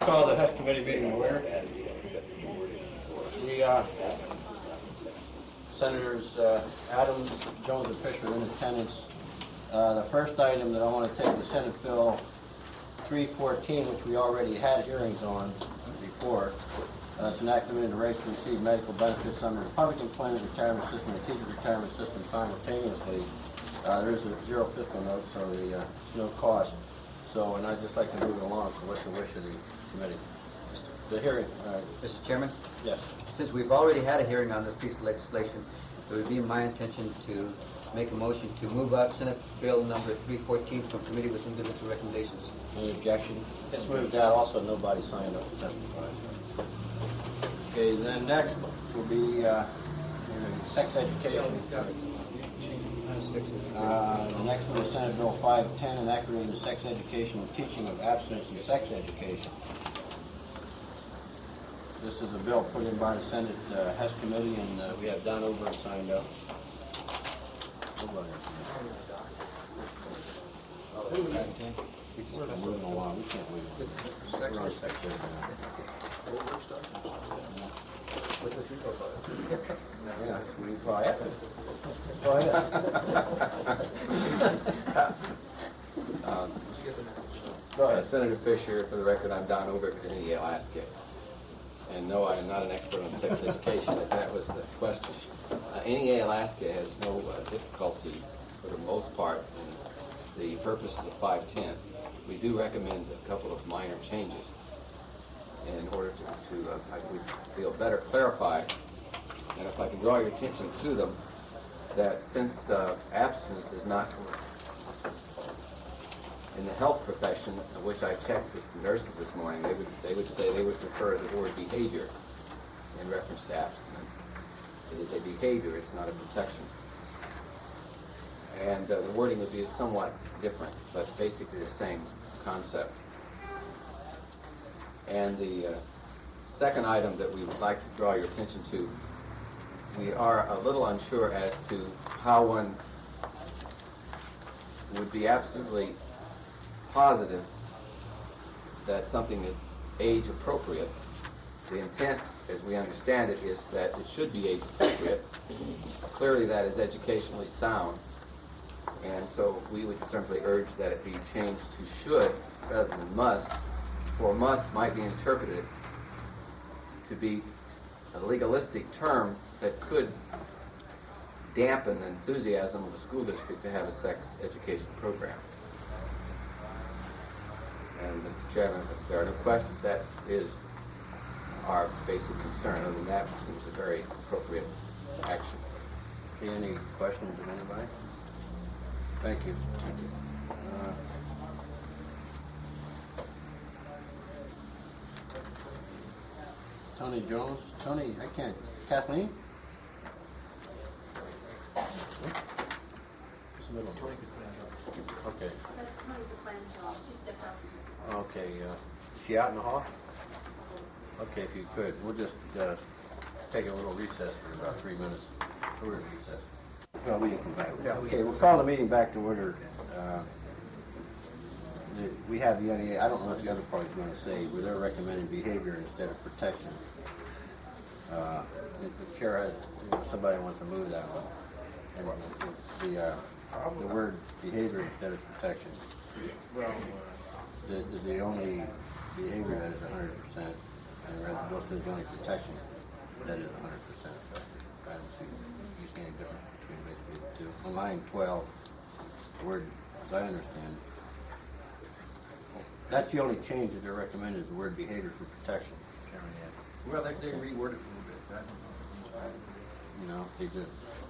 call the Hess Committee meeting to order. The Senators Adams, Jones, and Fisher are in attendance. The first item that I want to take is Senate Bill 314, which we already had hearings on before. It's an act amending the rates to receive medical benefits under the public employment retirement system and teacher retirement system simultaneously. There is a zero fiscal note, so there's no cost. So, and I'd just like to move it along. So what's the wish of the committee? The hearing. Mr. Chairman? Yes. Since we've already had a hearing on this piece of legislation, it would be my intention to make a motion to move out Senate Bill number 314 from committee with individual recommendations. Any objection? It's moved out. Also, nobody signed up to testify. Okay, then next will be sex education. The next one is Senate Bill 510, enacting the sex education and teaching of abstinence in sex education. This is a bill put in by the Senate Hess Committee, and we have Don Ober signed up. We're moving along. We can't wait. We're on sex ed yeah, we probably have to. Go ahead. Senator Fisher, for the record, I'm Don Ober with NEA Alaska. And no, I am not an expert on sex education, if that was the question. NEA Alaska has no difficulty, for the most part, in the purpose of the 510. We do recommend a couple of minor changes in order to we feel, better clarify, and if I can draw your attention to them, that since abstinence is not in the health profession, of which I checked with some nurses this morning, they would say they would prefer the word behavior in reference to abstinence. It is a behavior, it's not a protection. And the wording would be somewhat different, but basically the same concept. And the second item that we would like to draw your attention to, we are a little unsure as to how one would be absolutely positive that something is age appropriate. The intent, as we understand it, is that it should be age appropriate. Clearly that is educationally sound, and so we would simply urge that it be changed to should rather than must, for must might be interpreted to be a legalistic term that could dampen the enthusiasm of a school district to have a sex education program. And Mr. Chairman, if there are no questions, that is our basic concern. Other than that, it seems a very appropriate action. Any questions of anybody? Thank you. Thank you. Tony Jones. Tony, I can't. Kathleen? Okay. That's Tony DeFlange. She stepped out for just a second. Okay. Is she out in the hall? Okay, if you could. We'll just take a little recess for about 3 minutes. Shorter recess. Well, we can come back. Yeah, okay, we'll call the meeting back to order. We have the NEA. I don't know what the other party's going to say. They're recommending behavior instead of protection. If the chair has, somebody wants to move that one. And the word behavior instead of protection. Well, the only behavior that is 100%, and those are the only protection that is 100%. I don't see any difference between basically the two. On line 12, the word, as I understand, that's the only change that they're recommending is the word behavior for protection. Well, they reword it a little bit. You know, they do.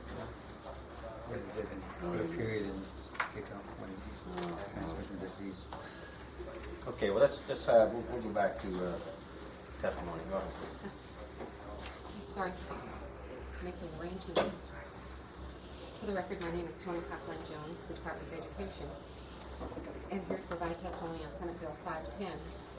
Put a period and kick off when transmission disease. Okay, well let's we'll go back to testimony. Go ahead. I'm sorry, making arrangements. For the record, my name is Tony Coughlin Jones, the Department of Education, and here to provide testimony on Senate Bill 510.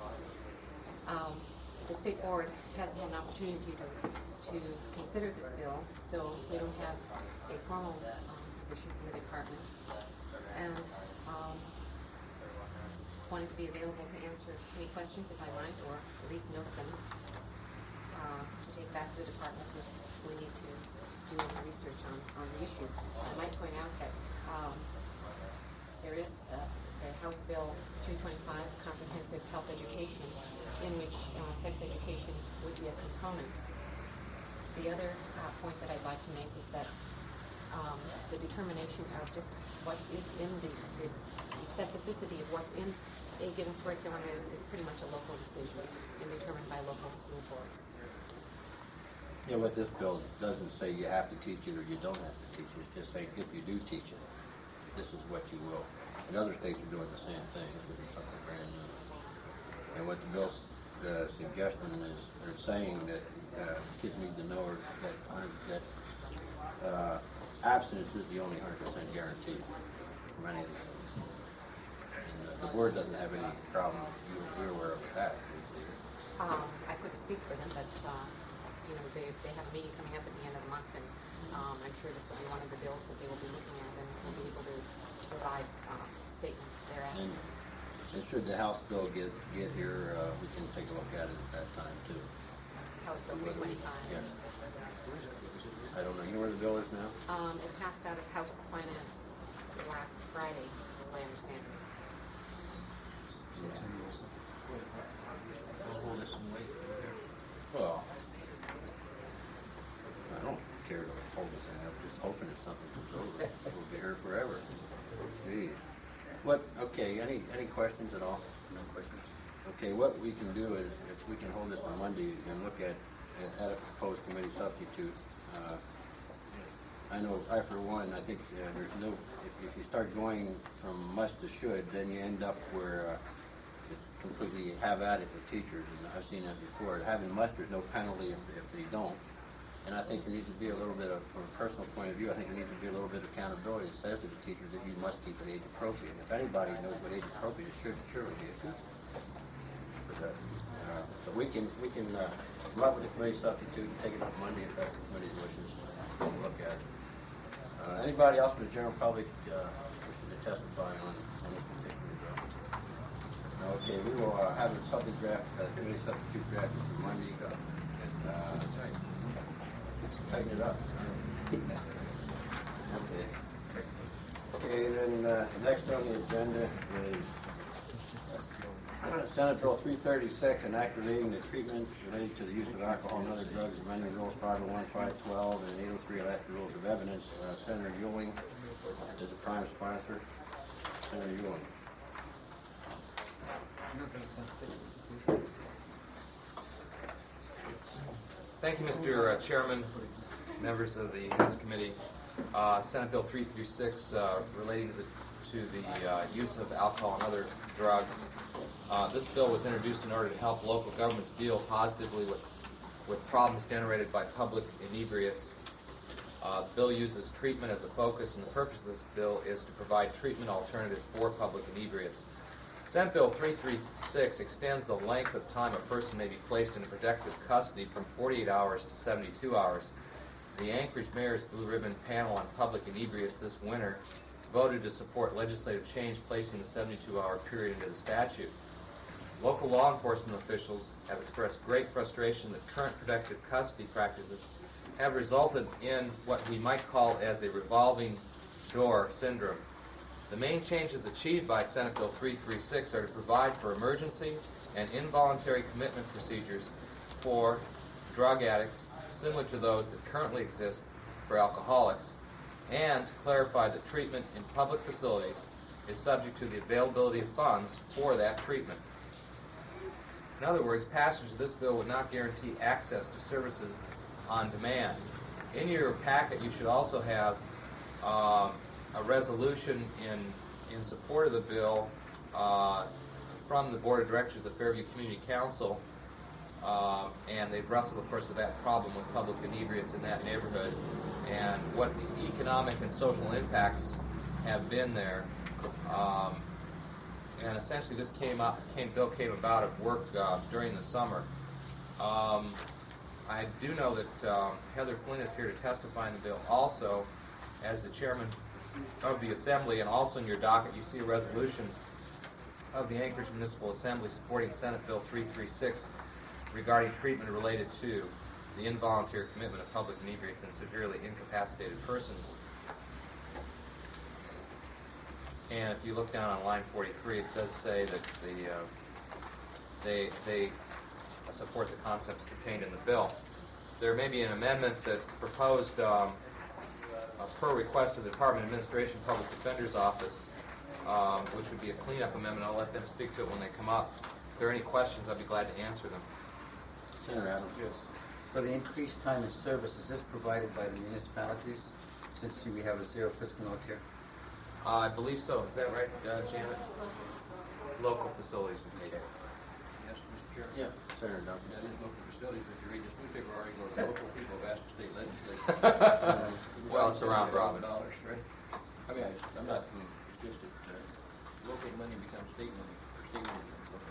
The State Board hasn't had an opportunity to consider this bill, so we don't have a formal position from the department. And wanted to be available to answer any questions if I might, or at least note them, to take back to the department if we need to do any research on the issue. I might point out that there is the House Bill 325, Comprehensive Health Education, in which sex education would be a component. The other point that I'd like to make is that the determination of just what is in the specificity of what's in a given curriculum is pretty much a local decision and determined by local school boards. Yeah, what this bill doesn't say you have to teach it or you don't have to teach it. It's just saying if you do teach it, this is what you will. And other states are doing the same thing. This isn't something brand new. And what the bill's suggestion is, they're saying that kids need to know that abstinence is the only 100% guarantee from any of these things. And the board doesn't have any problem. You're aware of that. I couldn't speak for them, but you know, they have a meeting coming up at the end of the month, and I'm sure this will be one of the bills that they will be looking at, and will be able to provide a statement thereafter. And should the House bill get here, we can take a look at it at that time too. House Bill 325. Yes. I don't know. You know where the bill is now? It passed out of House Finance last Friday, is my understanding. Well, I don't care to hold this thing up. Just hoping that something comes over. We'll be here forever. Gee. Okay, any questions at all? No questions. Okay, what we can do is, if we can hold this on Monday and look at a proposed committee substitute. I know, for one, I think there's no, if you start going from must to should, then you end up where it's completely have at it with teachers, and I've seen that before. Having must, there's no penalty if they don't. And I think there needs to be a little bit of, from a personal point of view, I think there needs to be a little bit of accountability that says to the teachers that you must keep it age appropriate. If anybody knows what age appropriate is, should surely be a teacher. But we can come up with a committee substitute and take it up Monday if that's the committee's wishes. We'll look at it. Anybody else from the general public wishing to testify on this particular bill? Okay, we will have a subject draft, committee substitute drafted for Monday. Tighten it up. Okay, then next on the agenda is Senate Bill 336, an act relating to treatment related to the use of alcohol and other drugs, amending rules 501, 512, and 803 Alaska Rules of Evidence. Senator Ewing is a prime sponsor. Senator Ewing. Thank you, Mr. Chairman, members of the House Committee. Senate Bill 336 relating to the use of alcohol and other drugs. This bill was introduced in order to help local governments deal positively with problems generated by public inebriates. The bill uses treatment as a focus, and the purpose of this bill is to provide treatment alternatives for public inebriates. Senate Bill 336 extends the length of time a person may be placed in protective custody from 48 hours to 72 hours. The Anchorage Mayor's Blue Ribbon Panel on Public Inebriates this winter voted to support legislative change placing the 72-hour period into the statute. Local law enforcement officials have expressed great frustration that current protective custody practices have resulted in what we might call as a revolving door syndrome. The main changes achieved by Senate Bill 336 are to provide for emergency and involuntary commitment procedures for drug addicts similar to those that currently exist for alcoholics, and to clarify that treatment in public facilities is subject to the availability of funds for that treatment. In other words, passage of this bill would not guarantee access to services on demand. In your packet, you should also have a resolution in support of the bill from the Board of Directors of the Fairview Community Council, and they've wrestled, of course, with that problem with public inebriates in that neighborhood and what the economic and social impacts have been there. And essentially, this bill came about of work during the summer. I do know that Heather Flynn is here to testify in the bill also as the chairman of the Assembly, and also in your docket you see a resolution of the Anchorage Municipal Assembly supporting Senate Bill 336 regarding treatment related to the involuntary commitment of public inebriates and severely incapacitated persons. And if you look down on line 43, it does say that they support the concepts contained in the bill. There may be an amendment that's proposed per request of the Department of Administration Public Defender's Office, which would be a cleanup amendment. I'll let them speak to it when they come up. If there are any questions, I'd be glad to answer them. Senator Adams. Yes. For the increased time in service, is this provided by the municipalities, since we have a zero fiscal note here? I believe so. Is that right, Janet? Local facilities would pay. Yes, Mr. Chairman. Yeah, Senator Duncan. That is local facilities, but if you read this newspaper article, the local people have asked the state legislature. Well, it's a round robin. $1,000, right? I mean, I'm not, it's just that local money becomes state money. State money becomes local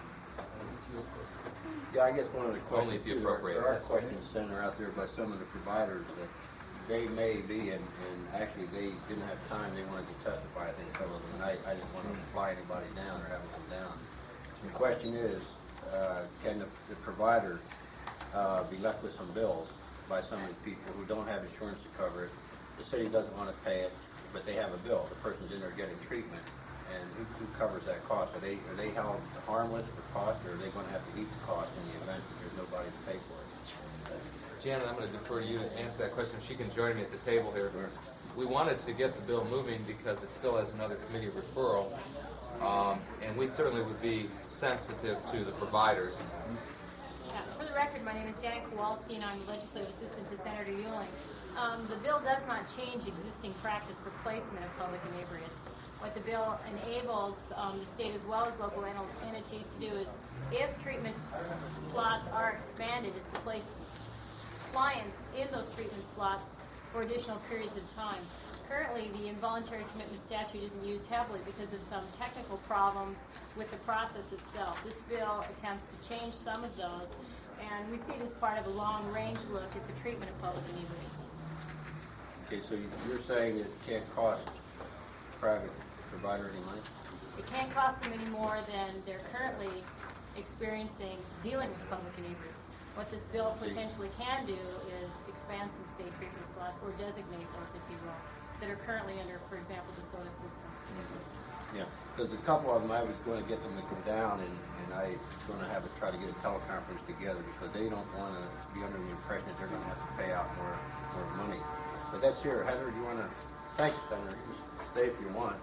money. Yeah, I guess one of the questions. Only if you too, appropriate. There are questions, Senator, out there by some of the providers that they may be, and actually they didn't have time, they wanted to testify, I think some of them, and I didn't want to fly anybody down or have them come down. The question is, can the provider be left with some bills by some of these people who don't have insurance to cover it? The city doesn't want to pay it, but they have a bill. The person's in there getting treatment, and who covers that cost? Are they held harmless for cost, or are they going to have to eat the cost in the event that there's nobody to pay for it? Janet, I'm going to defer to you to answer that question. She can join me at the table here. We wanted to get the bill moving because it still has another committee referral, and we certainly would be sensitive to the providers. For the record, my name is Janet Kowalski, and I'm legislative assistant to Senator Ewing. The bill does not change existing practice for placement of public inebriates. What the bill enables the state as well as local entities to do is, if treatment slots are expanded, is to place clients in those treatment slots for additional periods of time. Currently, the involuntary commitment statute isn't used heavily because of some technical problems with the process itself. This bill attempts to change some of those, and we see it as part of a long-range look at the treatment of public inebriates. Okay, so you're saying it can't cost a private provider any money? It can't cost them any more than they're currently experiencing dealing with public inebriates. What this bill potentially can do is expand some state treatment slots, or designate those, if you will, that are currently under, for example, the SOTA system. Yeah, because a couple of them, I was going to get them to come down, and I was going to try to get a teleconference together, because they don't want to be under the impression that they're going to have to pay out more money. But that's here. Heather, do you want to? Thanks, Senator. Stay if you want.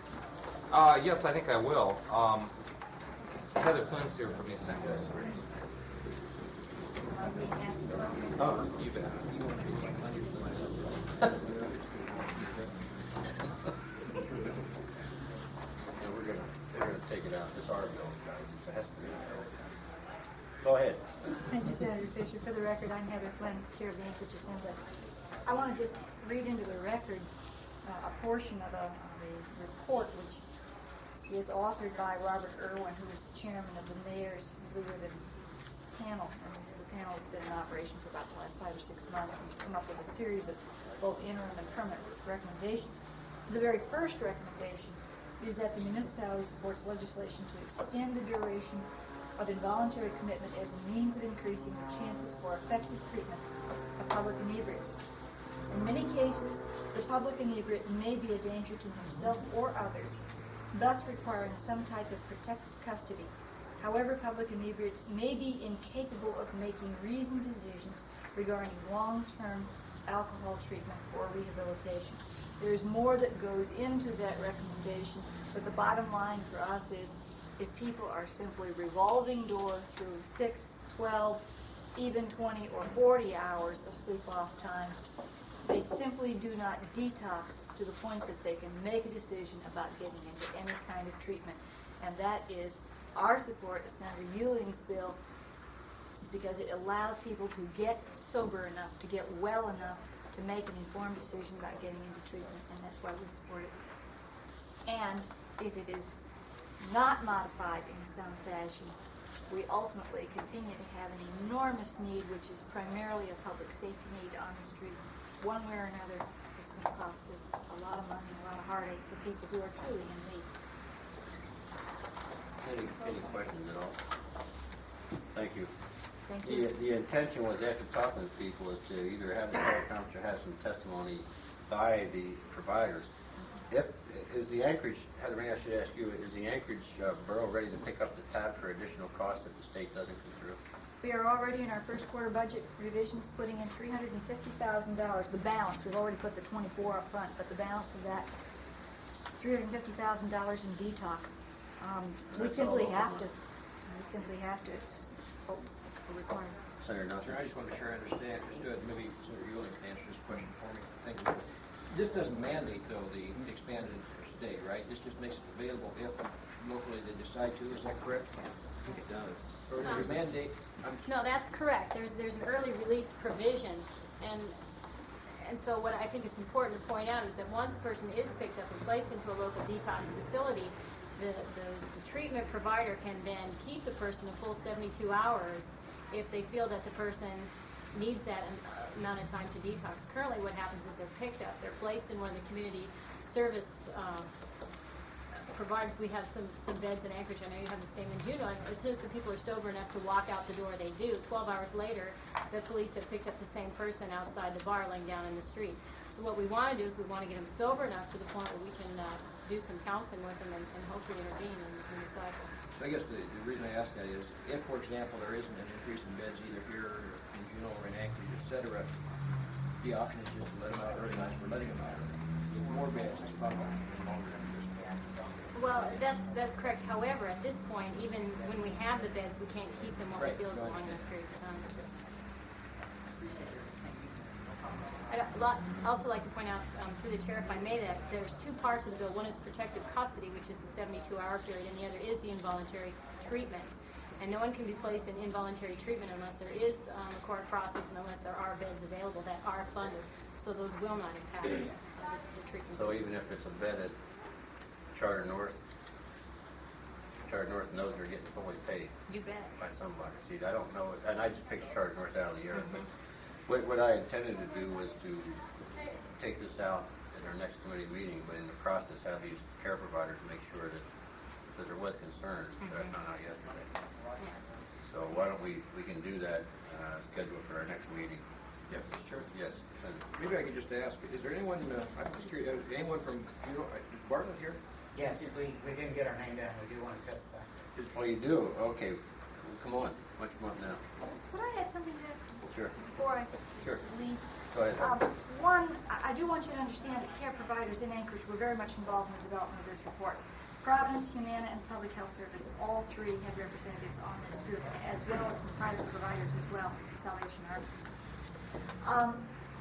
Yes, I think I will. Heather Flynn's here for me a second. Oh, You bet. yeah, they're gonna take it out. It's our bill, guys. It has to be our bill. Go ahead. Thank you, Senator Fisher. For the record, I'm Heather Flynn, Chair of the Anchorage Assembly. I want to just read into the record a portion of a report which is authored by Robert Irwin, who is the chairman of the Mayor's Blue Ribbon panel. And this is a panel that's been in operation for about the last 5 or 6 months, and it's come up with a series of both interim and permanent recommendations. The very first recommendation is that the municipality supports legislation to extend the duration of involuntary commitment as a means of increasing the chances for effective treatment of public inebriates. In many cases, the public inebriate may be a danger to himself or others, thus requiring some type of protective custody. However, public inebriates may be incapable of making reasoned decisions regarding long-term alcohol treatment or rehabilitation. There is more that goes into that recommendation, but the bottom line for us is, if people are simply revolving door through 6, 12, even 20 or 40 hours of sleep-off time, they simply do not detox to the point that they can make a decision about getting into any kind of treatment. And that is our support of Senator Ewing's bill, is because it allows people to get sober enough, to get well enough to make an informed decision about getting into treatment, and that's why we support it. And if it is not modified in some fashion, we ultimately continue to have an enormous need, which is primarily a public safety need on the street. One way or another, it's going to cost us a lot of money, a lot of heartache for people who are truly in need. Any questions at all? Thank you. Thank you. The intention was, after talking to people, is to either have the teleconference or have some testimony by the providers. Is the Anchorage, Heather, I should ask you, is the Anchorage borough ready to pick up the tab for additional costs if the state doesn't come through? We are already in our first quarter budget revisions putting in $350,000. The balance, we've already put the 24 up front, but the balance of that, $350,000 in detox. We That's simply all have over. to. We simply have to. It's a requirement. Senator Sir, Nelson? I just want to be sure I understood, maybe Senator Euling can answer this question for me. Thank you. This doesn't mandate, though, the expanded stay, right? This just makes it available if locally they decide to, is that correct? I think it does. Or is it a mandate? No, that's correct. There's an early release provision, and so what I think it's important to point out is that once a person is picked up and placed into a local detox facility, the treatment provider can then keep the person a full 72 hours if they feel that the person needs that amount of time to detox. Currently what happens is they're picked up, they're placed in one of the community service providers. We have some beds in Anchorage. I know you have the same in Juneau. And as soon as the people are sober enough to walk out the door, they do. 12 hours later, the police have picked up the same person outside the bar laying down in the street. So what we want to do is we want to get them sober enough to the point where we can do some counseling with them and hopefully intervene in the cycle. So I guess the reason I ask that is, if, for example, there isn't an increase in beds either here or in Juneau or in Anchorage, et cetera, the option is just to let them out early. Nights we're letting them out early. With more beds, it's probably longer than this. Well, that's correct. However, at this point, even when we have the beds, we can't keep them what we Right. feel is a No, I long enough understand. period of time. I'd also like to point out, through the chair, if I may, that there's two parts of the bill. One is protective custody, which is the 72-hour period, and the other is the involuntary treatment. And no one can be placed in involuntary treatment unless there is a court process and unless there are beds available that are funded. So those will not impact the treatment So system. even if it's a bed at Charter North knows they're getting fully paid You bet. by somebody. See, I don't know, and I just picked Charter North out of the air, but what I intended to do was to take this out at our next committee meeting, but in the process have these care providers make sure that, because there was concern that I found out yesterday. Yeah. So why don't we can do that, schedule for our next meeting. Yep, sure. Yes. Maybe I could just ask, is there anyone, I'm just curious, anyone from Juneau, is Bartlett here? Yes, we didn't get our name down, we do want to testify. Oh, you do? Okay. Well, come on. Why don't you come up now? Could I add something to that Sure. before I Sure. leave? Go ahead. One, I do want you to understand that care providers in Anchorage were very much involved in the development of this report. Providence, Humana, and Public Health Service, all three had representatives on this group, as well as some private providers as well, Salvation Army.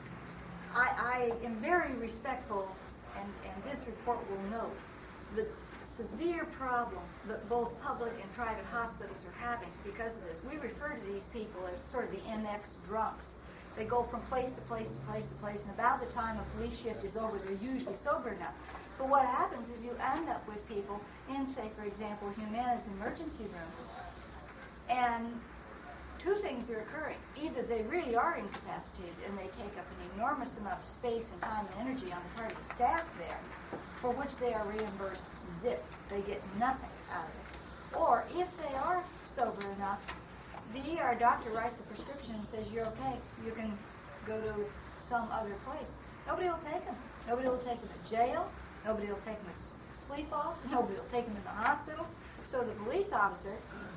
I am very respectful, and this report will note, the severe problem that both public and private hospitals are having because of this. We refer to these people as sort of the MX drunks. They go from place to place to place to place, and about the time a police shift is over, they're usually sober enough. But what happens is you end up with people in, say, for example, Humana's emergency room, and two things are occurring. Either they really are incapacitated and they take up an enormous amount of space and time and energy on the part of the staff there, for which they are reimbursed zip. They get nothing out of it. Or if they are sober enough, the ER doctor writes a prescription and says, you're okay, you can go to some other place. Nobody will take them. Nobody will take them to jail. Nobody will take them to sleep off. Nobody will take them to the hospitals. So the police officer,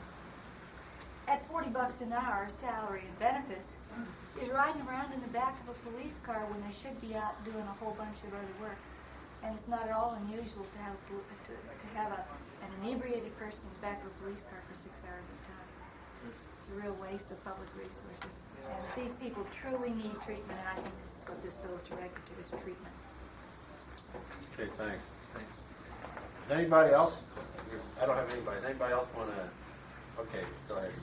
at $40 an hour salary and benefits, is riding around in the back of a police car when they should be out doing a whole bunch of other work. And it's not at all unusual to have an inebriated person in the back of a police car for 6 hours at a time. It's a real waste of public resources. And these people truly need treatment, and I think this is what this bill is directed to, is treatment. Okay, thanks. Does anybody else? I don't have anybody. Does anybody else want to? Okay, go ahead.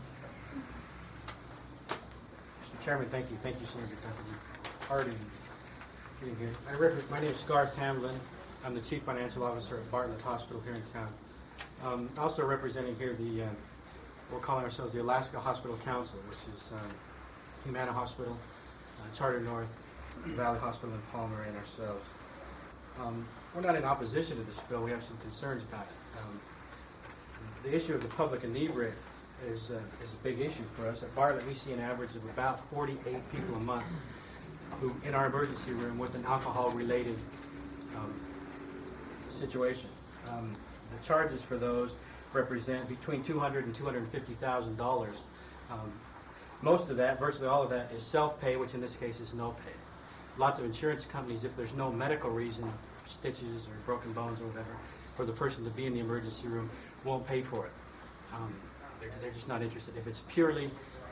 Mr. Chairman, thank you. Thank you, Senator Harding, for being here. My name is Garth Hamlin. I'm the Chief Financial Officer at Bartlett Hospital here in town. Also representing here we're calling ourselves the Alaska Hospital Council, which is Humana Hospital, Charter North, Valley Hospital in Palmer, and ourselves. We're not in opposition to this bill. We have some concerns about it. The issue of the public inebriate is a big issue for us. At Bartlett, we see an average of about 48 people a month who, in our emergency room, with an alcohol-related situation. The charges for those represent between $200,000 and $250,000. Most of that, virtually all of that, is self-pay, which in this case is no pay. Lots of insurance companies, if there's no medical reason, stitches or broken bones or whatever, for the person to be in the emergency room, won't pay for it. They're just not interested. If it's purely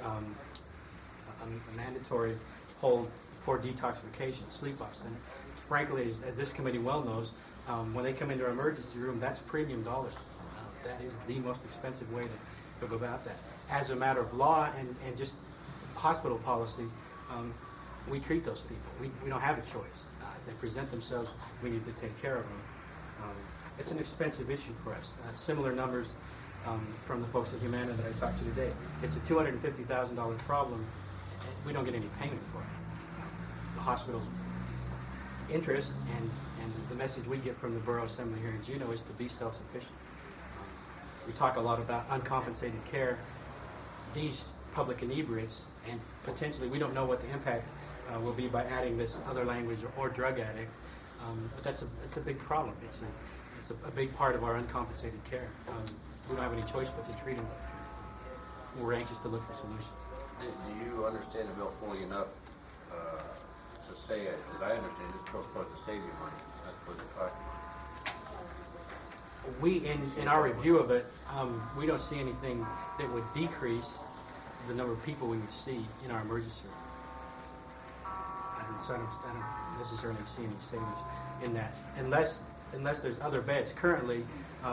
a mandatory hold for detoxification, sleep-off center, frankly, as this committee well knows, when they come into our emergency room, that's premium dollars. That is the most expensive way to go about that. As a matter of law and just hospital policy, we treat those people. We don't have a choice. If they present themselves, we need to take care of them. It's an expensive issue for us. Similar numbers from the folks at Humana that I talked to today. It's a $250,000 problem, and we don't get any payment for it. The hospital's interest and the message we get from the Borough Assembly here in Juneau is to be self-sufficient. We talk a lot about uncompensated care. These public inebriates, and potentially we don't know what the impact will be by adding this other language or drug addict, but it's a big problem. It's a big part of our uncompensated care. We don't have any choice but to treat them. We're anxious to look for solutions. Do you understand the bill fully enough to say, as I understand, this bill's supposed to save you money, not supposed to cost you money? We, in our review of it, we don't see anything that would decrease the number of people we would see in our emergency room. I don't necessarily see any savings in that, unless there's other beds. Currently,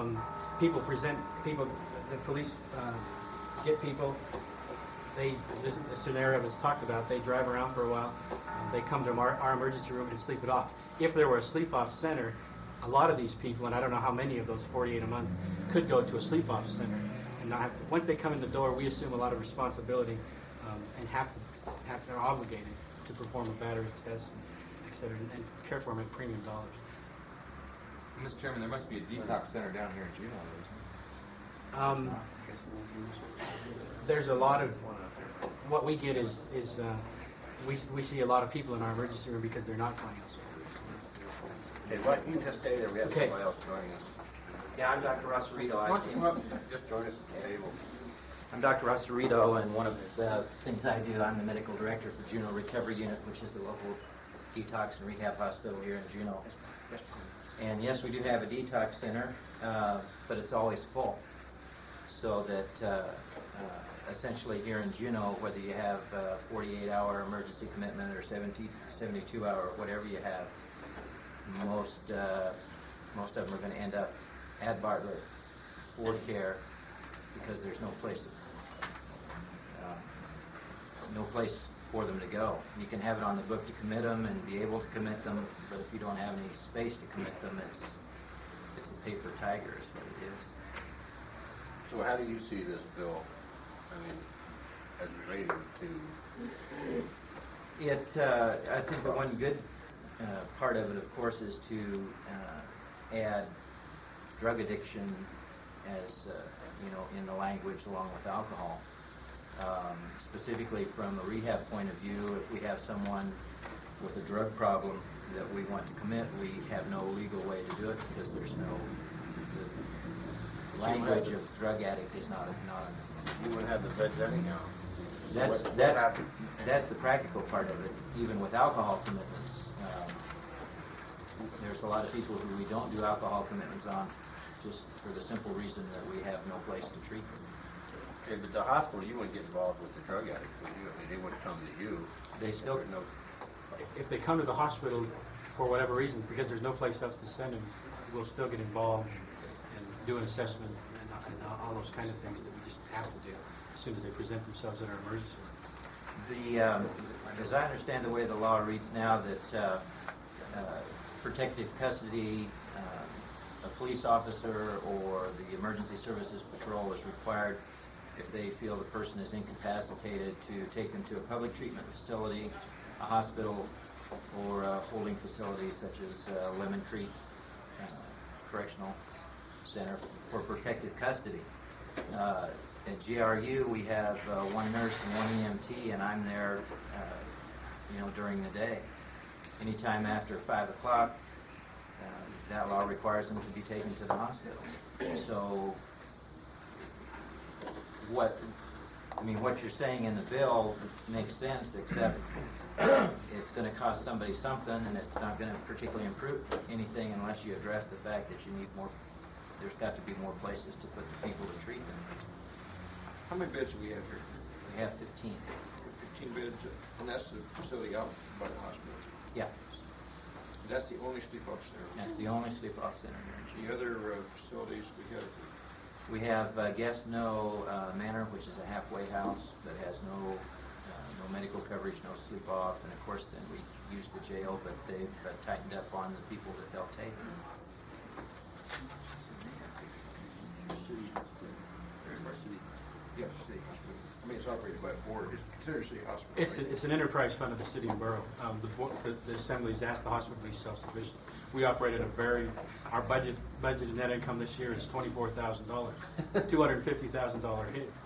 the police get people. The scenario that's talked about, they drive around for a while, they come to our emergency room and sleep it off. If there were a sleep-off center, a lot of these people, and I don't know how many of those 48 a month, could go to a sleep-off center and not have to. Once they come in the door, we assume a lot of responsibility and are obligated to perform a battery test, et cetera, and care for them at premium dollars. Mr. Chairman, there must be a detox center down here in Juneau, isn't there? There's a lot of what we get is we see a lot of people in our emergency room because they're not going elsewhere. Okay, well, you can just stay there. We have Okay. somebody else joining us. Yeah, I'm Dr. Russ Rito. Why don't you come up and just join us at the table? I'm Dr. Russ Rito, and one of the things I do, I'm the medical director for Juneau Recovery Unit, which is the local detox and rehab hospital here in Juneau. And yes, we do have a detox center, but it's always full. So that essentially here in Juneau, whether you have a 48-hour emergency commitment or 72-hour, whatever you have, most of them are going to end up at Bartlett for care because there's no place for them to go. You can have it on the book to commit them and be able to commit them, but if you don't have any space to commit them, it's a paper tiger is what it is. So how do you see this bill, I mean, as relating to... I think the one good part of it, of course, is to add drug addiction as, in the language along with alcohol. Specifically from a rehab point of view, if we have someone with a drug problem that we want to commit, we have no legal way to do it because there's no... The language of drug addict is not You wouldn't have the beds anyhow. That's the practical part of it. Even with alcohol commitments, there's a lot of people who we don't do alcohol commitments on, just for the simple reason that we have no place to treat them. Okay, but the hospital, you wouldn't get involved with the drug addicts, would you? I mean, they wouldn't come to you. They still... If they come to the hospital for whatever reason, because there's no place else to send them, we'll still get involved and do an assessment and all those kind of things that we just have to do as soon as they present themselves in our emergency room. As I understand the way the law reads now, that protective custody, a police officer or the emergency services patrol is required if they feel the person is incapacitated to take them to a public treatment facility, a hospital, or a holding facility such as Lemon Creek Correctional. center for protective custody. At GRU, we have one nurse and one EMT, and I'm there, during the day. Anytime after 5 o'clock, that law requires them to be taken to the hospital. So, what you're saying in the bill makes sense, except it's going to cost somebody something, and it's not going to particularly improve anything unless you address the fact that you need more. There's got to be more places to put the people to treat them. How many beds do we have here? We have 15. 15 beds, and that's the facility out by the hospital. Yeah, That's the only sleep-off center. that's the only sleep-off center here. The other facilities we have. We have Guest No Manor, which is a halfway house that has no medical coverage, no sleep off, and of course then we use the jail, but they've tightened up on the people that they'll take. Yes, city hospital. I mean, it's operated by a board. It's considered a city hospital. It's an enterprise fund of the city and borough. The Assembly's asked the hospital to be self-sufficient. We operate at our budgeted net income this year is $24,000, $250,000 hit.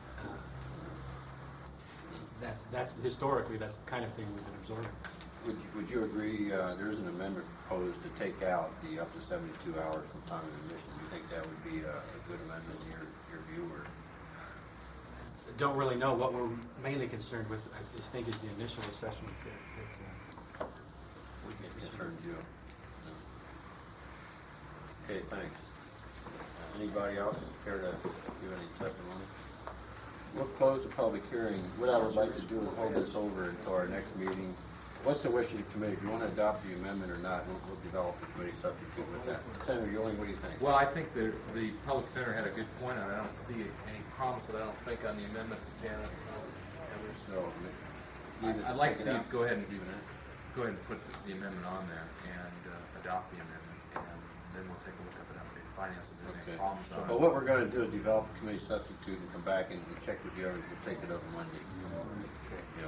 That's historically, that's the kind of thing we've been absorbing. Would you agree, there's an amendment proposed to take out the up to 72 hours from time of admission? Do you think that would be a good amendment in your view, or? Don't really know. What we're mainly concerned with, I just think, is the initial assessment that we get Concerns you? No. Okay, thanks. Anybody else care to give any testimony? We'll close the public hearing. What I would like to do is hold this over until our next meeting. What's the wish of the committee? Do you want to adopt the amendment or not? We'll develop the committee substitute with that. Senator Ewing, what do you think? Well, I think the public defender had a good point on it. I don't see any problems with it, I don't think, on the amendments that Janet. So, I'd like to see you go ahead and put the amendment on there and adopt the amendment, and then we'll take a look at the updated finance if there's any problems on it. But what we're going to do is develop a committee substitute and come back and check with the others. We'll take it up on Monday. Yeah.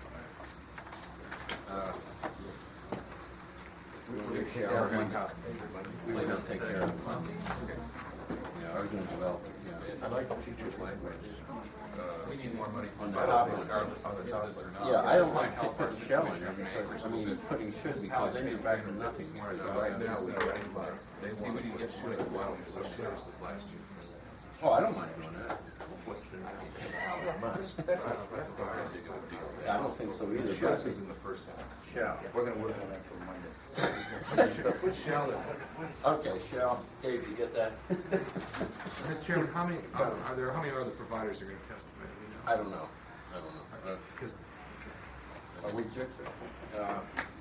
We will take care of it. We will take care of it Monday. Yeah, I was going to develop it. Yeah. I'd like the teacher's language. We need more money On the top of it. regardless of this or not. Yeah, I don't want to put the shell in there, because, I mean, putting should, because then you're back to nothing. Right now, we didn't get should a while for services last year. Oh, I don't mind doing that. I don't think so either. Shall is in the first half. Shall. We're gonna work on that till Monday. So put shall in. Okay, shall. Dave, you get that? Mr. Chairman, how many other providers are going to testify? Do we know? I don't know. Because Are we judging?